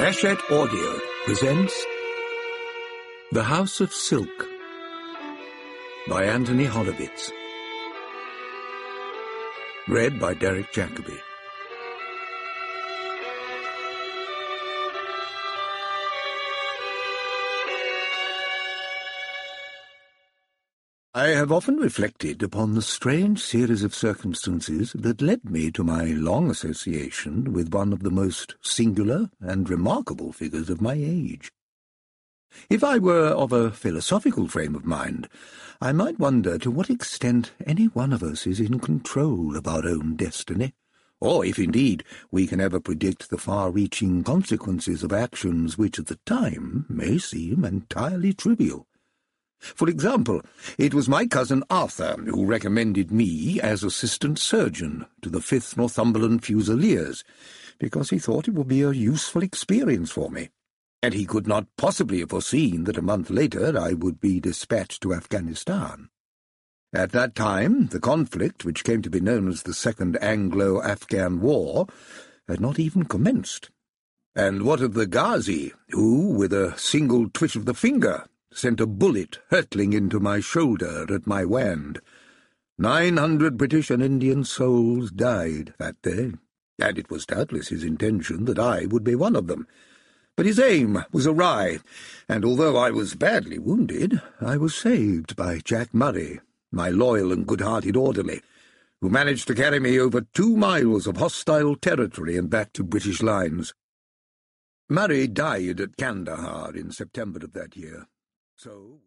Hachette Audio presents The House of Silk by Anthony Hollowitz. Read by Derek Jacobi. I have often reflected upon the strange series of circumstances that led me to my long association with one of the most singular and remarkable figures of my age. If I were of a philosophical frame of mind, I might wonder to what extent any one of us is in control of our own destiny, or if indeed we can ever predict the far-reaching consequences of actions which at the time may seem entirely trivial. For example, it was my cousin Arthur who recommended me as assistant surgeon to the 5th Northumberland Fusiliers, because he thought it would be a useful experience for me, and he could not possibly have foreseen that a month later I would be dispatched to Afghanistan. At that time, the conflict, which came to be known as the Second Anglo-Afghan War, had not even commenced. And what of the Ghazi, who, with a single twitch of the finger, sent a bullet hurtling into my shoulder at my wand? 900 British and Indian souls died that day, and it was doubtless his intention that I would be one of them. But his aim was awry, and although I was badly wounded, I was saved by Jack Murray, my loyal and good-hearted orderly, who managed to carry me over 2 miles of hostile territory and back to British lines. Murray died at Kandahar in September of that year. So